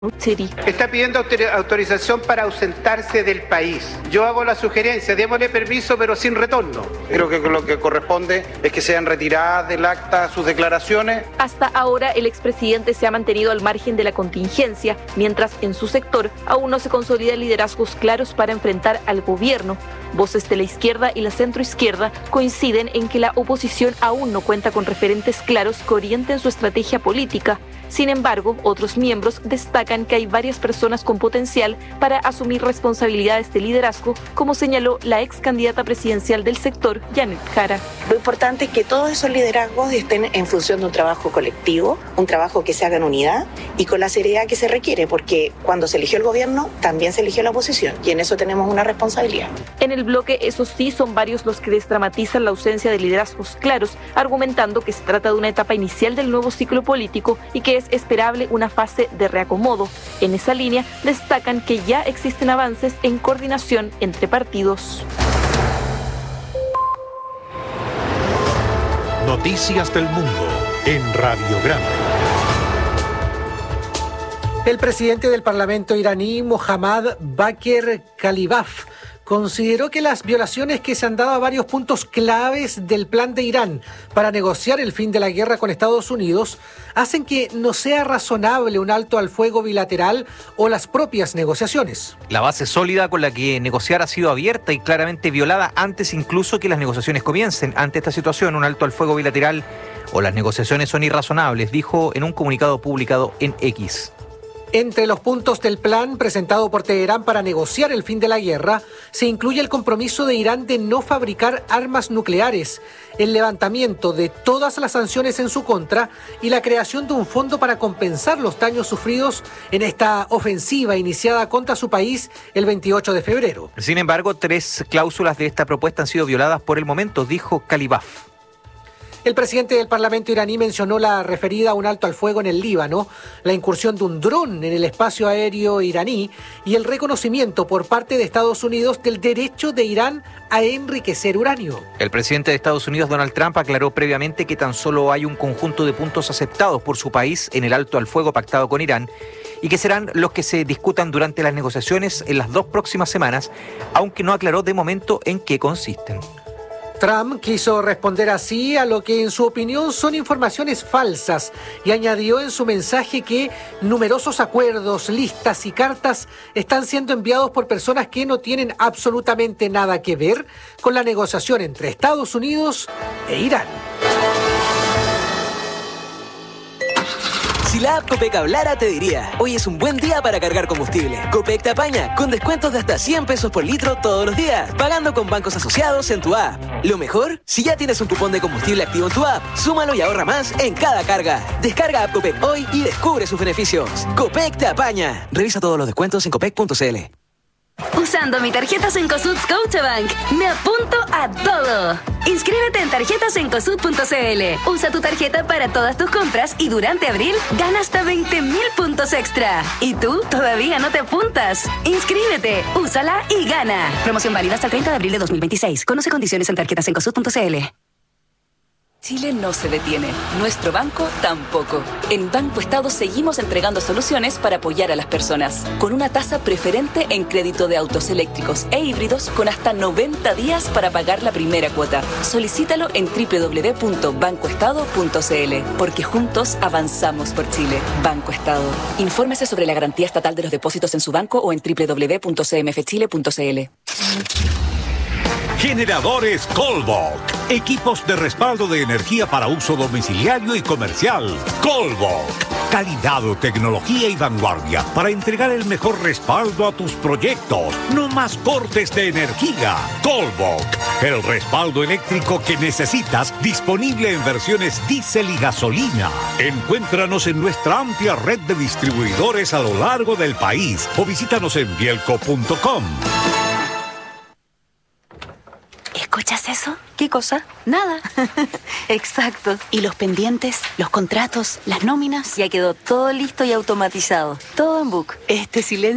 Chiri. Está pidiendo autorización para ausentarse del país. Yo hago la sugerencia, démosle permiso pero sin retorno. Creo que lo que corresponde es que sean retiradas del acta sus declaraciones. Hasta ahora el expresidente se ha mantenido al margen de la contingencia, mientras en su sector aún no se consolidan liderazgos claros para enfrentar al gobierno. Voces de la izquierda y la centroizquierda coinciden en que la oposición aún no cuenta con referentes claros que orienten su estrategia política. Sin embargo, otros miembros destacan que hay varias personas con potencial para asumir responsabilidades de liderazgo, como señaló la ex candidata presidencial del sector, Janet Jara. Lo importante es que todos esos liderazgos estén en función de un trabajo colectivo, un trabajo que se haga en unidad y con la seriedad que se requiere, porque cuando se eligió el gobierno, también se eligió la oposición y en eso tenemos una responsabilidad. En el bloque, eso sí, son varios los que desdramatizan la ausencia de liderazgos claros, argumentando que se trata de una etapa inicial del nuevo ciclo político y que es esperable una fase de reacomodo. En esa línea, destacan que ya existen avances en coordinación entre partidos. Noticias del Mundo en Radiograma. El presidente del Parlamento iraní, Mohammad Bakr Kalibaf, consideró que las violaciones que se han dado a varios puntos claves del plan de Irán para negociar el fin de la guerra con Estados Unidos hacen que no sea razonable un alto al fuego bilateral o las propias negociaciones. La base sólida con la que negociar ha sido abierta y claramente violada antes incluso que las negociaciones comiencen. Ante esta situación, un alto al fuego bilateral o las negociaciones son irrazonables, dijo en un comunicado publicado en X. Entre los puntos del plan presentado por Teherán para negociar el fin de la guerra, se incluye el compromiso de Irán de no fabricar armas nucleares, el levantamiento de todas las sanciones en su contra y la creación de un fondo para compensar los daños sufridos en esta ofensiva iniciada contra su país el 28 de febrero. Sin embargo, 3 cláusulas de esta propuesta han sido violadas por el momento, dijo Kalibaf. El presidente del Parlamento iraní mencionó la referida a un alto al fuego en el Líbano, la incursión de un dron en el espacio aéreo iraní y el reconocimiento por parte de Estados Unidos del derecho de Irán a enriquecer uranio. El presidente de Estados Unidos, Donald Trump, aclaró previamente que tan solo hay un conjunto de puntos aceptados por su país en el alto al fuego pactado con Irán y que serán los que se discutan durante las negociaciones en las 2 próximas semanas, aunque no aclaró de momento en qué consisten. Trump quiso responder así a lo que en su opinión son informaciones falsas y añadió en su mensaje que numerosos acuerdos, listas y cartas están siendo enviados por personas que no tienen absolutamente nada que ver con la negociación entre Estados Unidos e Irán. Si la app Copec hablara, te diría: hoy es un buen día para cargar combustible. Copec te apaña, con descuentos de hasta 100 pesos por litro todos los días, pagando con bancos asociados en tu app. Lo mejor, si ya tienes un cupón de combustible activo en tu app, súmalo y ahorra más en cada carga. Descarga app Copec hoy y descubre sus beneficios. Copec te apaña. Revisa todos los descuentos en copec.cl. Usando mi tarjeta Cencosud Scotiabank, me apunto a todo. Inscríbete en tarjetasencosud.cl. Usa tu tarjeta para todas tus compras y durante abril gana hasta 20,000 puntos extra. ¿Y tú todavía no te apuntas? Inscríbete, úsala y gana. Promoción válida hasta el 30 de abril de 2026. Conoce condiciones en tarjetasencosud.cl. Chile no se detiene, nuestro banco tampoco. En Banco Estado seguimos entregando soluciones para apoyar a las personas, con una tasa preferente en crédito de autos eléctricos e híbridos con hasta 90 días para pagar la primera cuota. Solicítalo en www.bancoestado.cl, porque juntos avanzamos por Chile. Banco Estado. Infórmese sobre la garantía estatal de los depósitos en su banco o en www.cmfchile.cl. Generadores Colbok. Equipos de respaldo de energía para uso domiciliario y comercial. Colbok. Calidad, tecnología y vanguardia para entregar el mejor respaldo a tus proyectos. No más cortes de energía. Colbok. El respaldo eléctrico que necesitas, disponible en versiones diésel y gasolina. Encuéntranos en nuestra amplia red de distribuidores a lo largo del país o visítanos en bielco.com. ¿Escuchas eso? ¿Qué cosa? Nada. Exacto. ¿Y los pendientes, los contratos, las nóminas? Ya quedó todo listo y automatizado. Todo en Book. Este silencio